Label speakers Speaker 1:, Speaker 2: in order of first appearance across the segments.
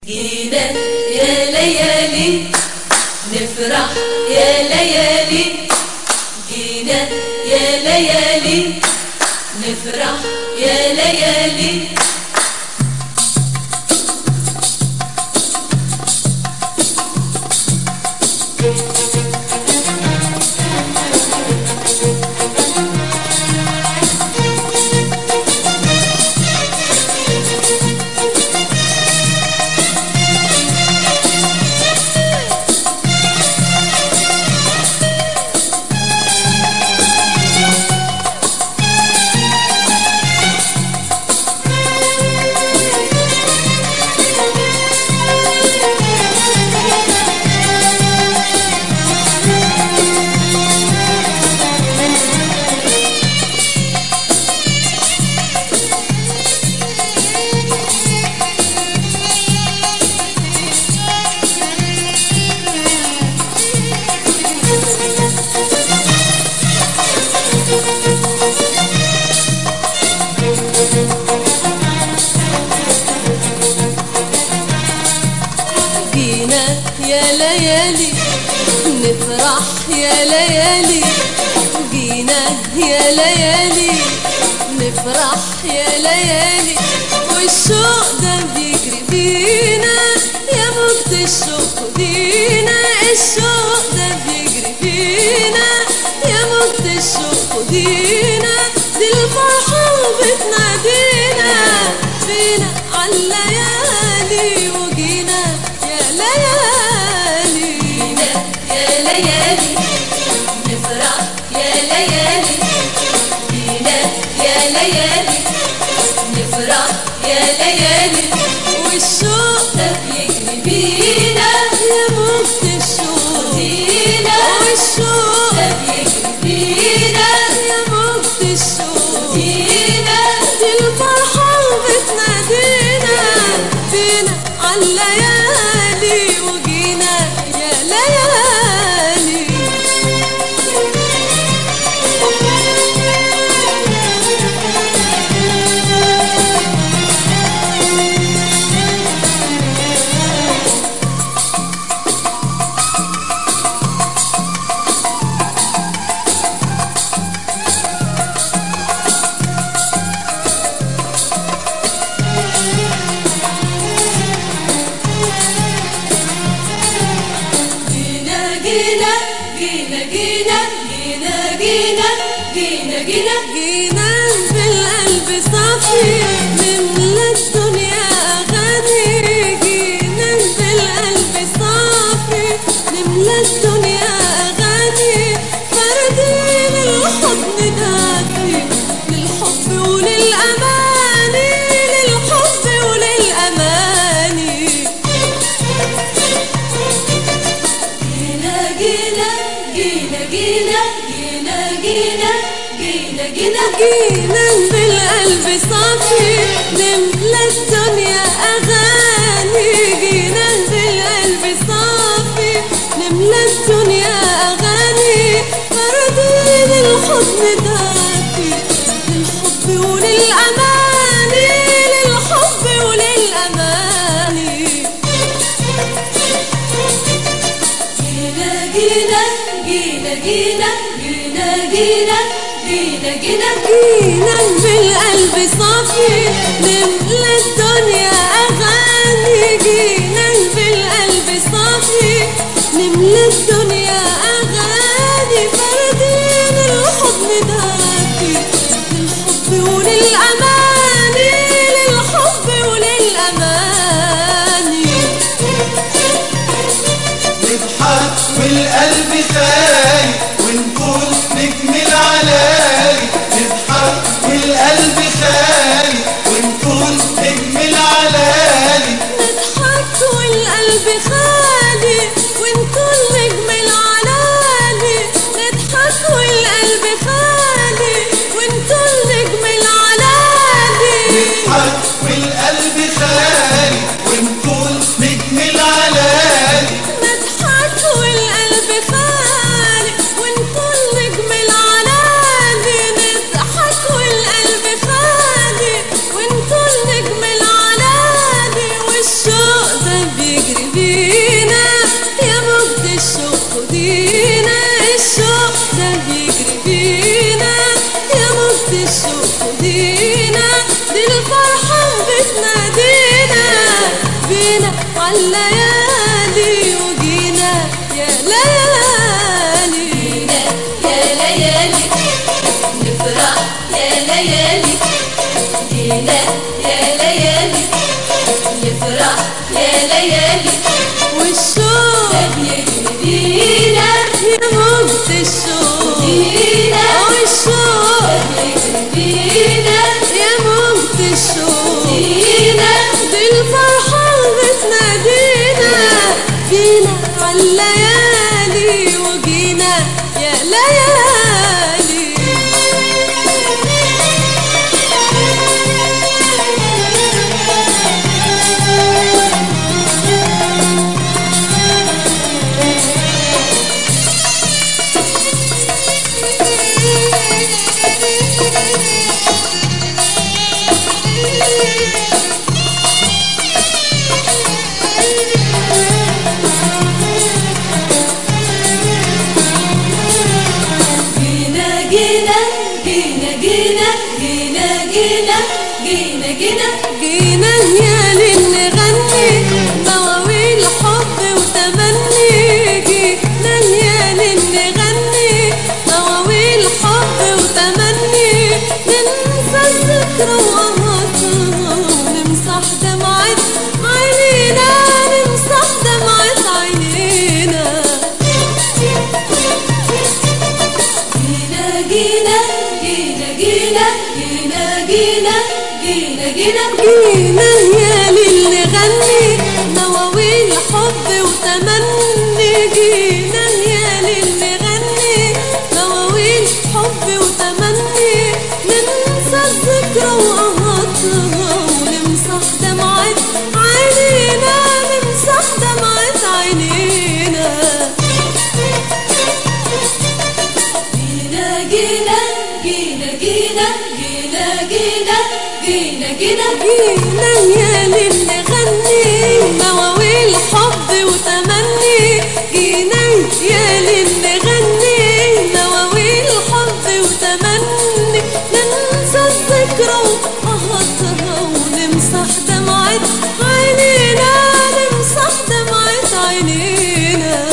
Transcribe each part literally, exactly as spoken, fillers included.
Speaker 1: جينا يا ليالي نفرح يا ليالي، جينا يا ليالي نفرح يا ليالي. جينا يا ليالي نفرح يا ليالي، جينا يا ليالي نفرح يا ليالي. والشوق ده بيجري بينا يا موجة الشوق خدينا، الشوق ده بيجري بينا يا موجة الشوق خدينا. دي الفرحة وبتنادينا بينا عالليالي، وجينا يا ليالي. جينا يا ليالي نفرح يا ليالي، جينا يا ليالي نفرح يا ليالي. والشوق ده بيجري بينا يا موجة الشوق خدينا، والشوق ده بيجري بينا يا موجة الشوق خدينا. دي الفرحة وبتنادينا بينا عالليالي، وجينا يا ليالي. جينا جينا جينا جينا جينا جينا جينا بالقلب صافي نملى الدنيا أغاني، جينا بالقلب صافي نملى الدنيا أغاني. فردين الحضن دافي للحب وللأماني، للحب وللأماني. جينا جينا جينا جينا جينا جينا جينا بالقلب صافي نملى الدنيا أغاني، جينا بالقلب صافي نملى الدنيا أغاني. فردين الحضن دافي للحب وللأماني، للحب وللأماني. جينا جينا جينا جينا جينا جينا جينا جينا بالقلب صافي نملى الدنيا أغاني، جينا بالقلب صافي نملى الدنيا أغاني. فردين الحضن دافي للحب وللأماني، للحب وللأماني.
Speaker 2: نضحك والقلب خالي ونقول نجم العلالي، نضحك والقلب خالي ونقول نجم العلالي،
Speaker 1: نضحك والقلب خالي ونقول نجم العلالي. بينا عالليالي وجينا يا ليالي.
Speaker 3: جينا يا ليالي نفرح يا ليالي، جينا يا ليالي نفرح يا ليالي،
Speaker 1: والشوق
Speaker 3: ده بيجري بينا
Speaker 1: يا موت الشوق
Speaker 3: بينا،
Speaker 1: والشوق
Speaker 3: ده بيجري بينا
Speaker 1: يا موت الشوق
Speaker 3: بينا،
Speaker 1: بالفرحة بتنادينا جينا عالليالي وجينا يا ليالي.
Speaker 3: جينا جينا جينا جينا جينا جينا جينا جينا
Speaker 1: جينا ليالي نغني مواويل حب وتمني، جينا ليالي نغني مواويل حب وتمني، ننسى الذكرى وقهرها ونمسح دمعة عينينا، نمسح دمعة عينينا.
Speaker 3: جينا جينا جينا جينا جينا جينا جينا جينا
Speaker 1: جينا ليالي نغني مواويل حب وتمني، جينا ليالي نغني مواويل حب وتمني، ننسى الذكرى وقهرها ونمسح دمعة عينينا، نمسح دمعة عينينا.
Speaker 3: جينا جينا جينا جينا جينا جينا جينا جينا
Speaker 1: جينا ليالي نغني مواويل حب وتمني، جينا ليالي نغني مواويل حب وتمني، ننسى الذكرى وقهرها ونمسح دمعة عينينا، نمسح دمعة عينينا.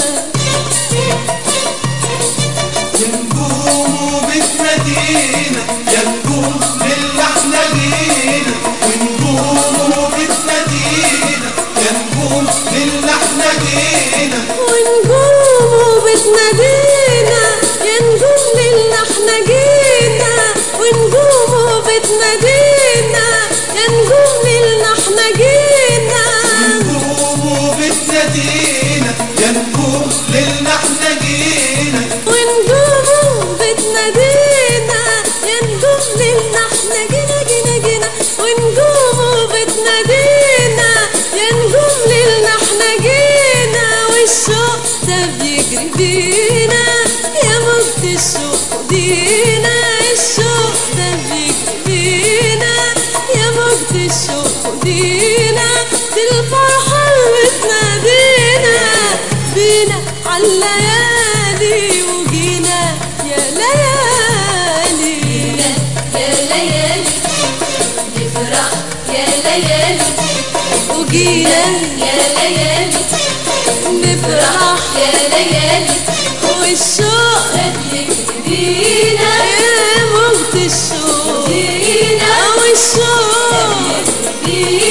Speaker 2: يا نجوم بتنادينا يا نجوم للي احنا جينا، ونجوم بتنادينا يا نجوم للي احنا جينا،
Speaker 1: ونجوم بتنادينا يا نجوم للي احنا جينا، ونجوم بتنادينا يا نجوم للي احنا جينا،
Speaker 2: نجوم بتنادينا يا نجوم للي احنا جينا،
Speaker 1: ونجوم بتنادينا يا نجوم للي احنا جينا جينا جينا، ونجوم بتنادينا يا نجوم للي احنا جينا، والشوق ده بيجري بينا يا موت الشوق دينا، الشوق ده بيجري بينا يا موت الشوق دينا، بالفرحة بتنادينا بينا عالليالي وجينا يا ليالي.
Speaker 3: جينا يا ليالي نفرح يا ليالي،
Speaker 1: وجينا
Speaker 3: يا ليالي
Speaker 1: نفرح
Speaker 3: يا ليالي،
Speaker 1: والشوق
Speaker 3: ده بيجري بينا
Speaker 1: يا موت الشوق
Speaker 3: بينا،
Speaker 1: والشوق
Speaker 3: بيجري